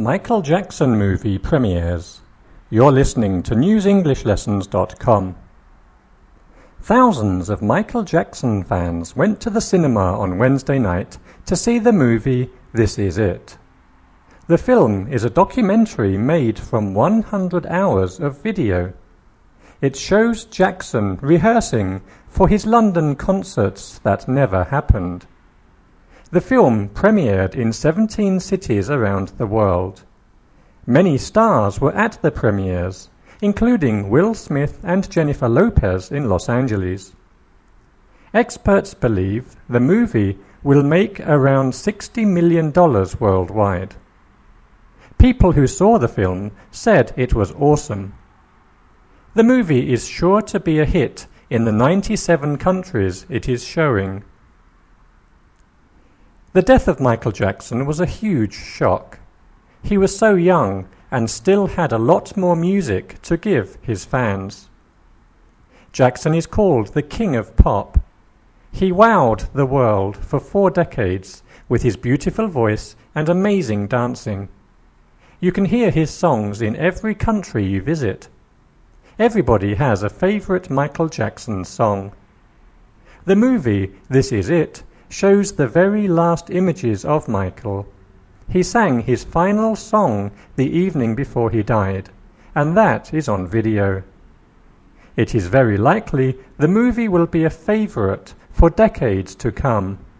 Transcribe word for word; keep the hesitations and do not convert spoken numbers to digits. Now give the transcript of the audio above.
Michael Jackson movie premieres. You're listening to news english lessons dot com. Thousands of Michael Jackson fans went to the cinema on Wednesday night to see the movie This Is It. The film is a documentary made from one hundred hours of video. It shows Jackson rehearsing for his London concerts that never happened. The film premiered in seventeen cities around the world. Many stars were at the premieres, including Will Smith and Jennifer Lopez in Los Angeles. Experts believe the movie will make around sixty million dollars worldwide. People who saw the film said it was awesome. The movie is sure to be a hit in the ninety-seven countries it is showing. The death of Michael Jackson was a huge shock. He was so young and still had a lot more music to give his fans. Jackson is called the King of Pop. He wowed the world for four decades with his beautiful voice and amazing dancing. You can hear his songs in every country you visit. Everybody has a favorite Michael Jackson song. The movie This Is It shows the very last images of Michael. He sang his final song the evening before he died, and that is on video. It is very likely the movie will be a favorite for decades to come.